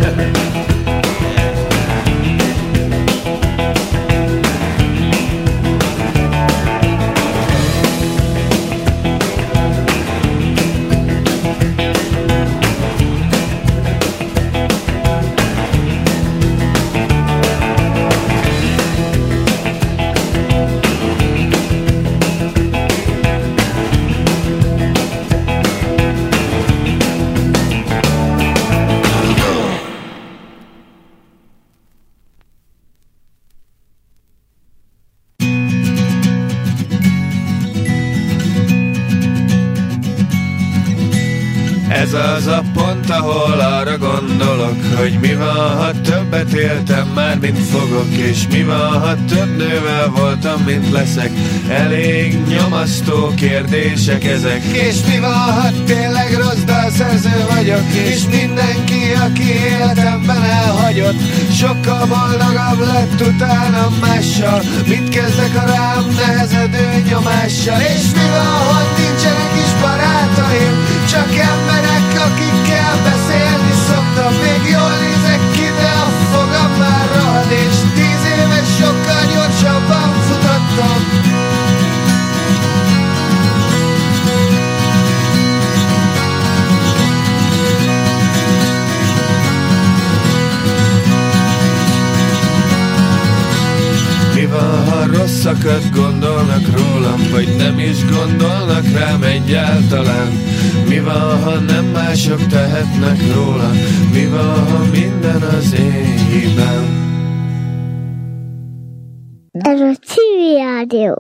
Ez az a pont, ahol arra gondolok, hogy mi van, ha többet éltem már, mint fogok, és mi van, ha több nővel voltam, mint leszek. Elég nyomasztó kérdések ezek. És mi van, ha tényleg rossz dalszerző vagyok, és mindenki, aki életemben elhagyott, sokkal boldogabb lett utána mással. Mit kezdek a rám nehezedő nyomással? És mi van, hogy nincsenek is barátaim, csak emberek, akikkel beszélni szoktam. Még jól nézek ki, de a fogam már rohad, és 10 éve sokkal gyorsabban futottam. Mi van, ha rosszakat gondolnak rólam, vagy nem is gondolnak rám egyáltalán? Mi van, ha nem mások tehetnek róla? Mi van, ha minden az én hibám? Ez a Civil Rádió.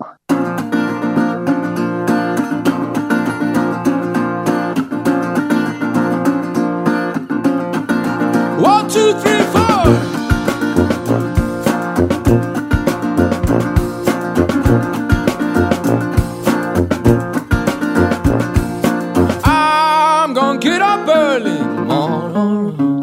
One, two, three, four. Get up early in the morning.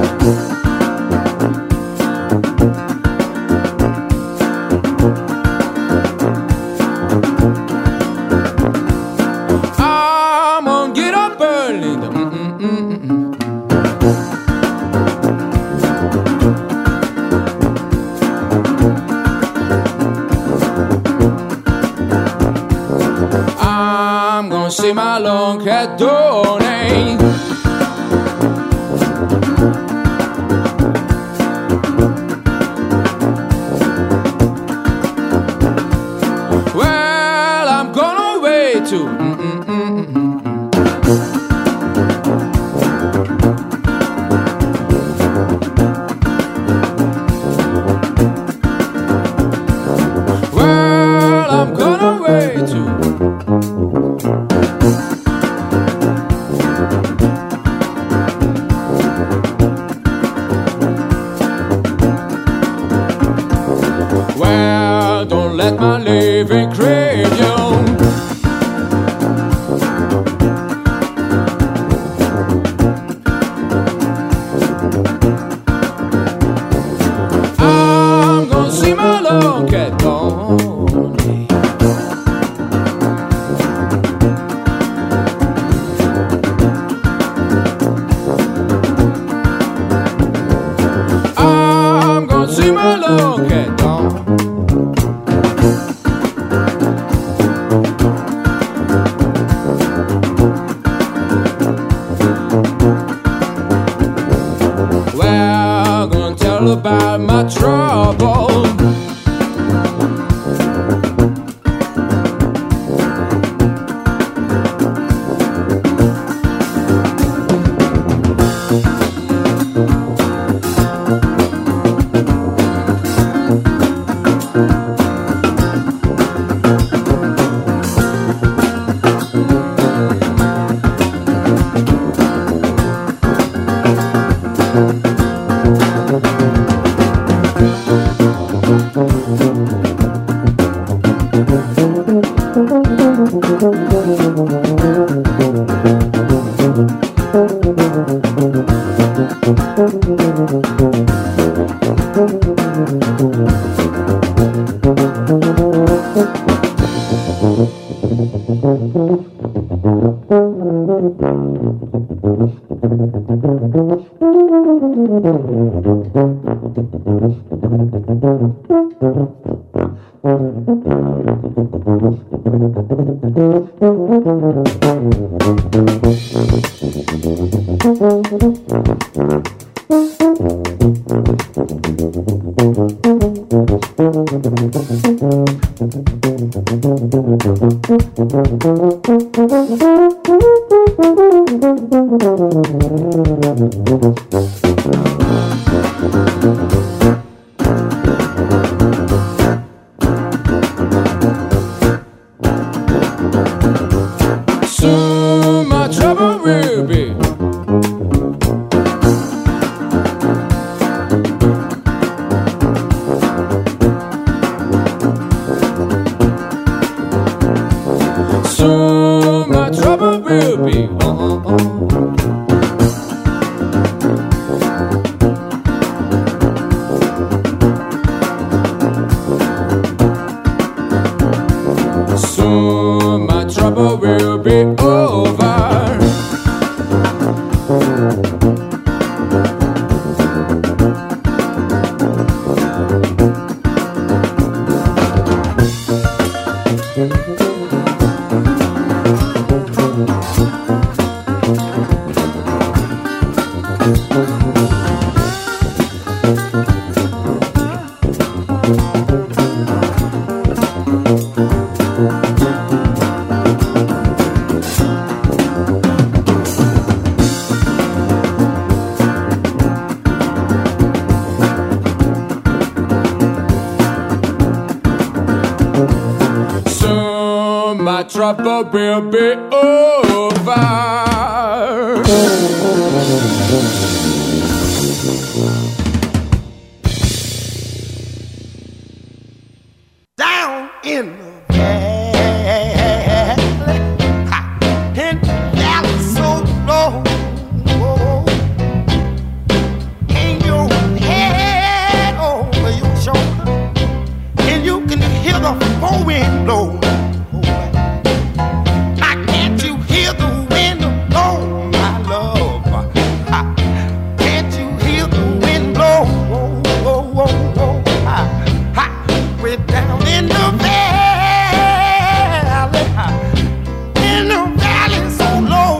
I'm gonna get up early in the I'm gonna see my long cat door name. Well, I'm gonna wait to well, I'm gonna wait to let my living crave you. I'm gonna see my long cat gone. I'm gonna see my long cat gone. About my trouble. Soon my trouble will be. Soon my trouble will be. Soon my trouble will be over. Soon my trouble will be over. Down in the valley, in the valley so low, in your head over your shoulder, and you can hear the wind blow. Now can't you hear the wind blow, my love? Can't you hear the wind blow? Way down in the valley so low.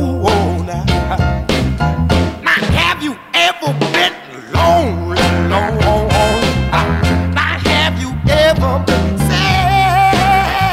Now have you ever been lonely? Now have you ever been sad?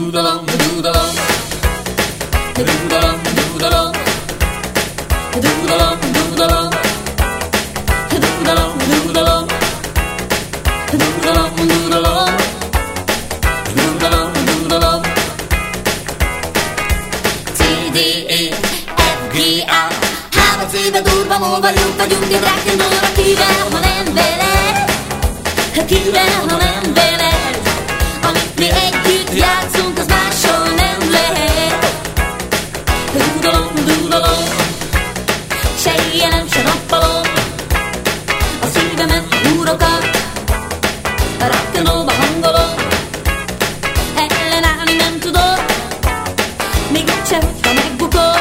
doodalong, doodalong, doodalong, doodalong, doodalong, doodalong, doodalong, doodalong, doodalong, doodalong, doodalong, doodalong. C D E F G A. Három szépen durva múlva vagyunk egy rock'n'roll, kivel, ha nem veled, kivel, ha nem veled. Amit mi együtt játszunk, az máshol nem lehet. Dúdalom, dúdalom, se éjjelem, se nappalom, a szívemen húrokat, a rock'n'rollba hangolom. Ellenállni nem tudok, még egyszer, ha megbukok.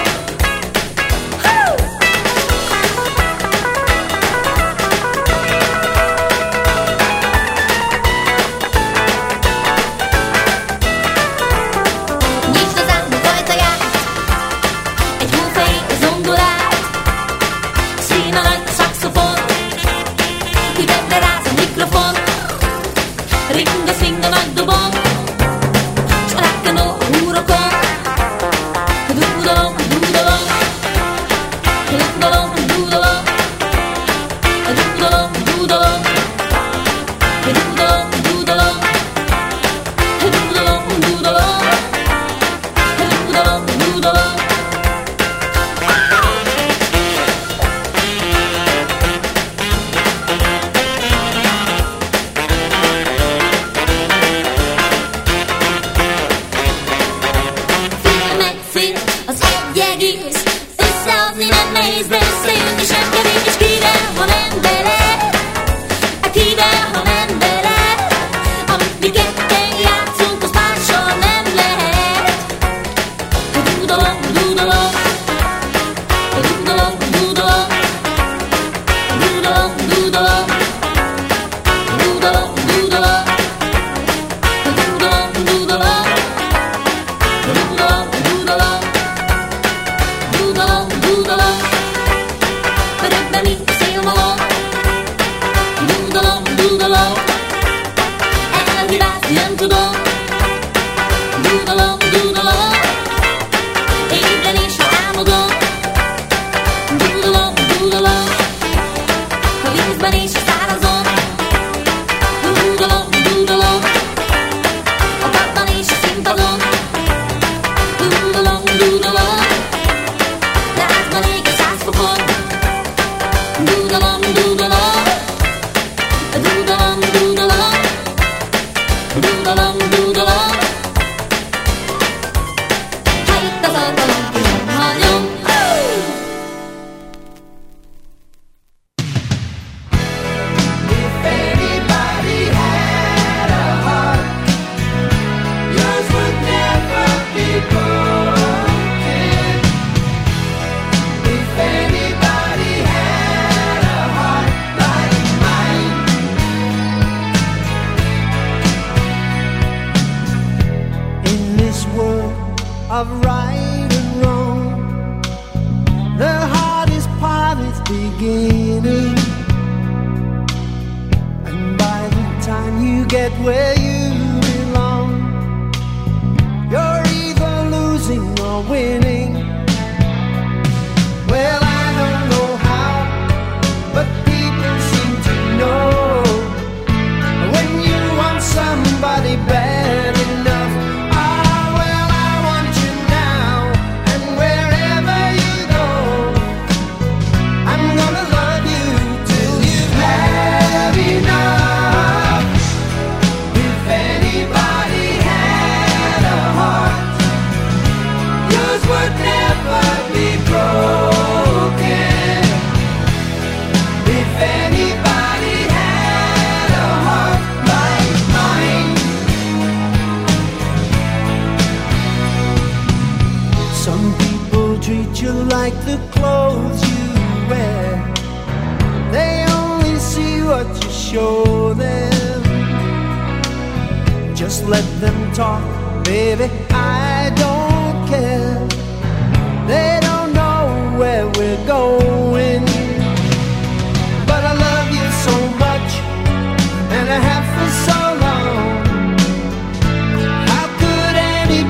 And I have for so long. How could anybody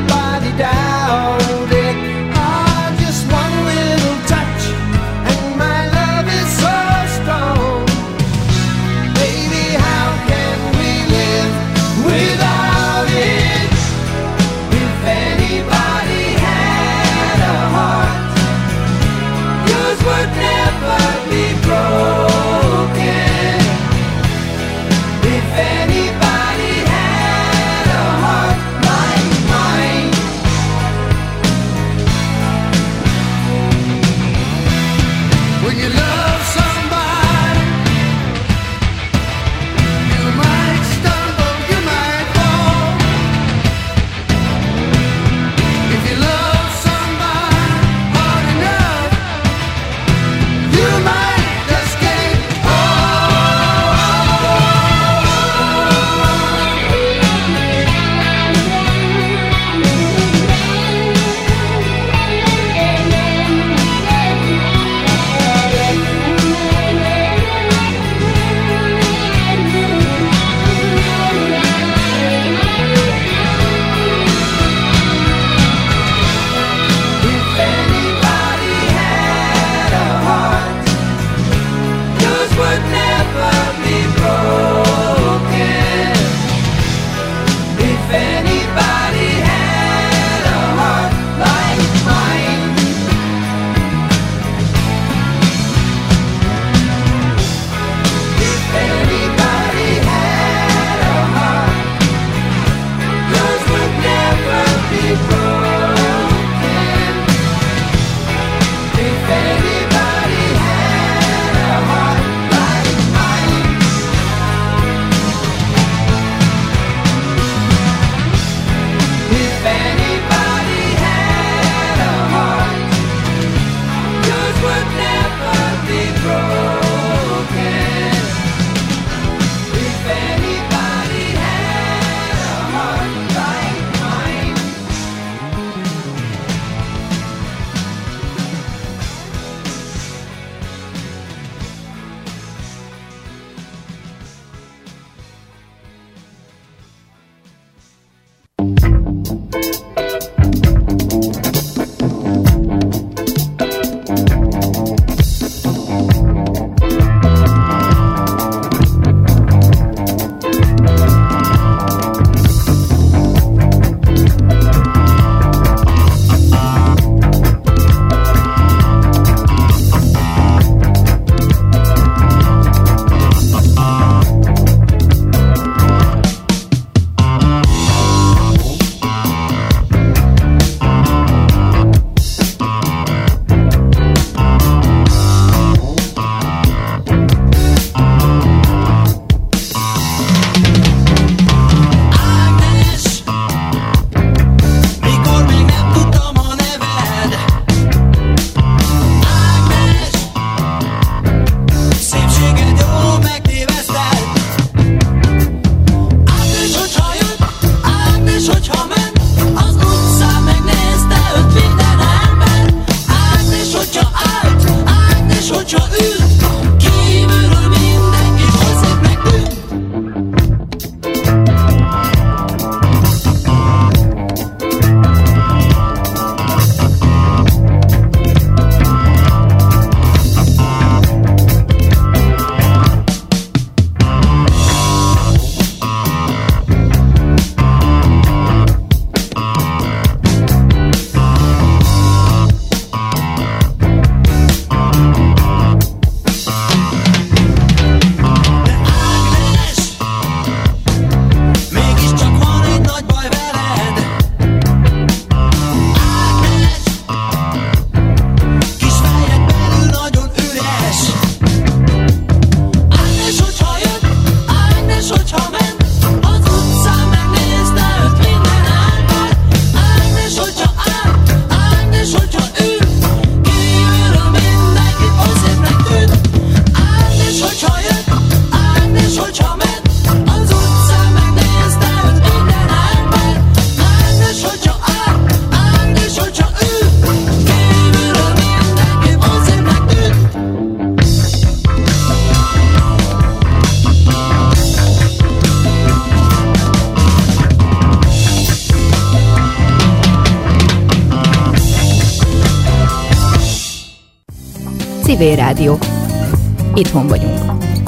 Civil Rádió. Itthon vagyunk.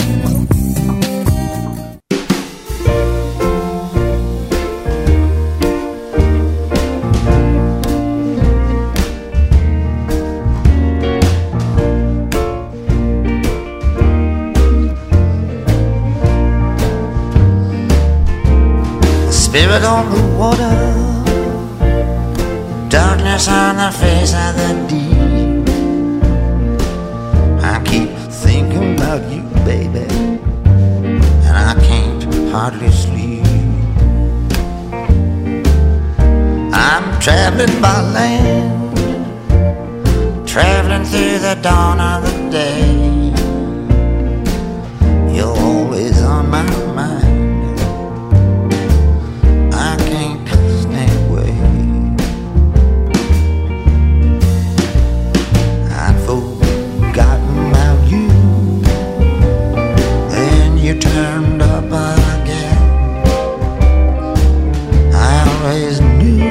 Spirit on the water, darkness on the face of the deep. I keep thinking about you, baby, and I can't hardly sleep. I'm traveling by land, traveling through the dawn of the day. You're always on my mind. Turned up again. I always knew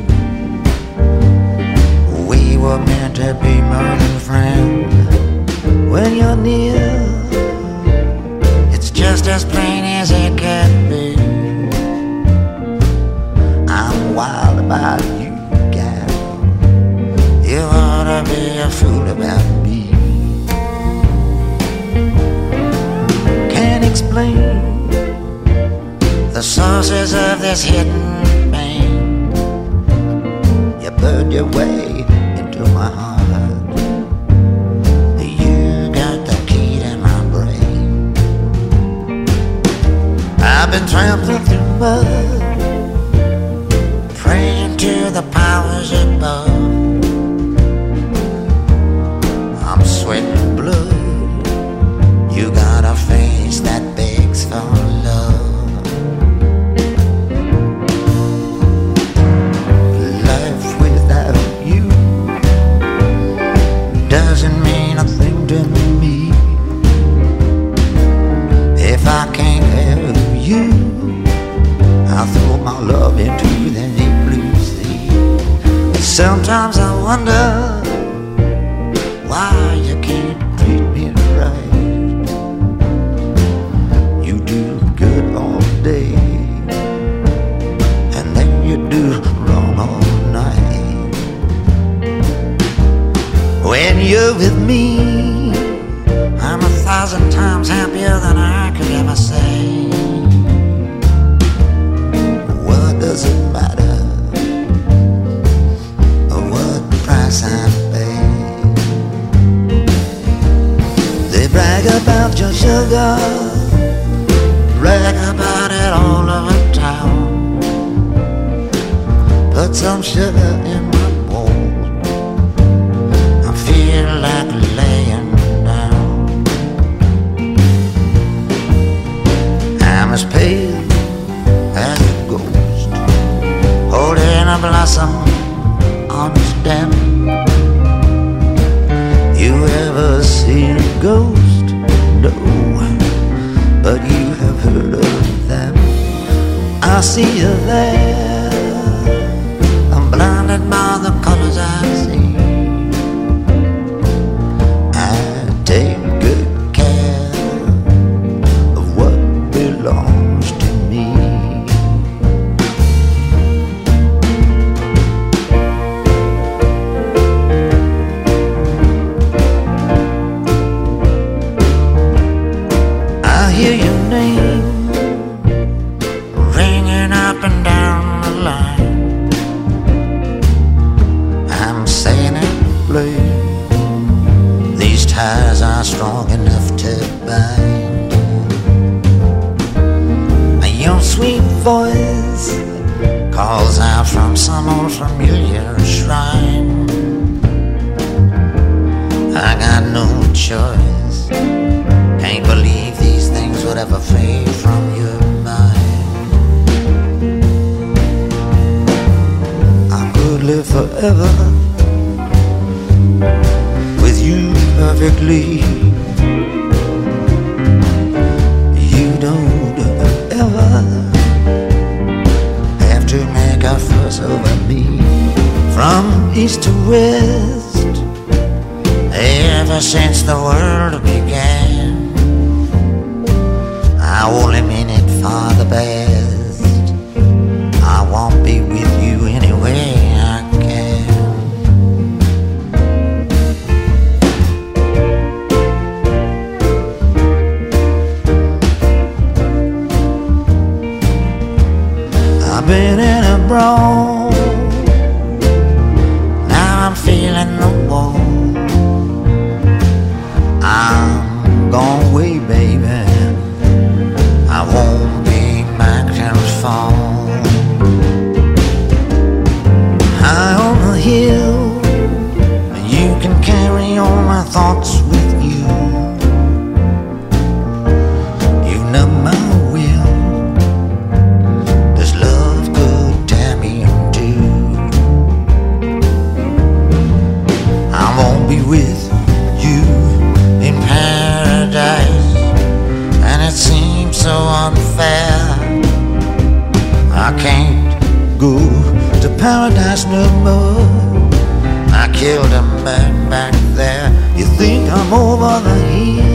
we were meant to be more than friends. When you're near, it's just as plain as it can be. I'm wild about you, gal. You ought to be a fool about me. Explain the sources of this hidden pain. You burned your way into my heart. You got the key to my brain. I've been trampling through mud, praying to the powers above. I'm sweating blood. You got a face that begs for love. Life without you doesn't mean a thing to me. If I can't have you, I'll throw my love into the deep blue sea. Sometimes I wonder why you can't treat me right. Day, and then you do wrong all night. When you're with me, I'm 1,000 times happier than I could ever say. What does it matter what price I pay? They brag about your sugar, brag about it all over town. Put some sugar in my bowl, I feel like laying down. I'm as pale as a ghost, holding a blossom on a stem. You ever seen a ghost? No, but you have heard of them. I see you there, I'm blinded by the colors I see. I take good care of what belongs to me. I hear your name ringing up and down the line. I'm saying it plain, these ties are strong enough to bind. Your sweet voice calls out from some old familiar shrine. I got no choice, can't believe these things would ever fade from your mind. I could live forever with you perfectly. You don't ever have to make a fuss over me. From east to west, ever since the world began. I only mean it for the best. I won't be with you anyway I can. I've been in a brawl, now I'm feeling the wall. I'm gone away, baby, I won't be back till it's fall. High on the hill, you can carry all my thoughts with you. You know my will, this love could tear me in two. I won't be with you in paradise, and it seems so unfair. I can't go to paradise no more. I killed a man back there. You think I'm over the hill?